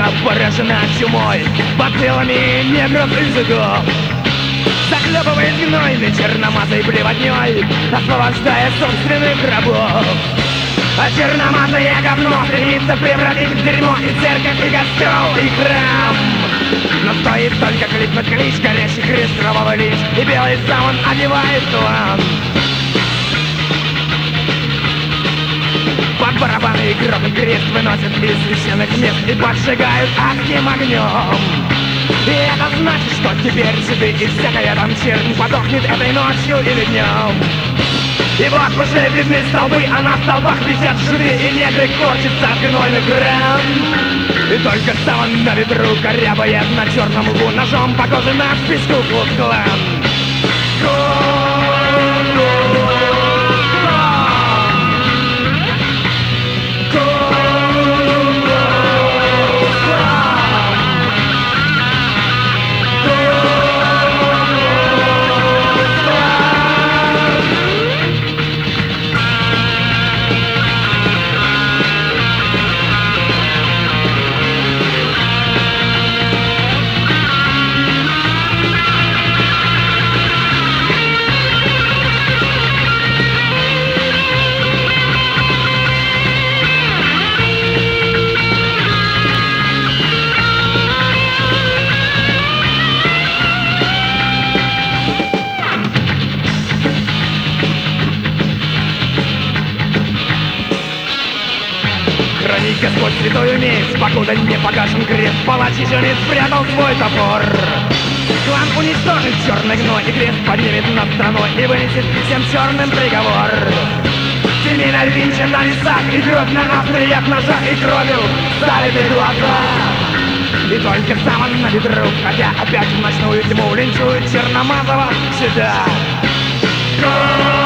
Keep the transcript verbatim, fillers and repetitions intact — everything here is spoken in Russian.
поражена чумой, бациллами негров и жидов. Захлебывает гнойной черномазой плевотней, освобождая собственных рабов. А черномазое говно стремится превратить в дерьмо и церковь, и костел, и храм. Но стоит только кликнуть клич, горящий крест кровавый лич, и белый сам он одевает план. Под барабаны и грохот крест выносят из священных мест и поджигают адским огнем. И это значит, что теперь жиды и всякая там чернь подохнет этой ночью или днем. И вот уже видны столбы, а на столбах висят жиды, и негры корчатся от гнойных ран. И только саван на ветру корябает на черном лбу ножом по коже надпись Ку-Клукс-Клан. Хранить Господь святую месть, покуда не погашен крест, палач еще не спрятал свой топор. Клан уничтожит черный гной, и крест поднимет над страной и вынесет всем черным приговор. Семейно винчен на весах, и кровь на остриях ножа, и кровью залиты глаза. И только сам он на ветру, хотя опять в ночную тьму линчует черномазого сюда.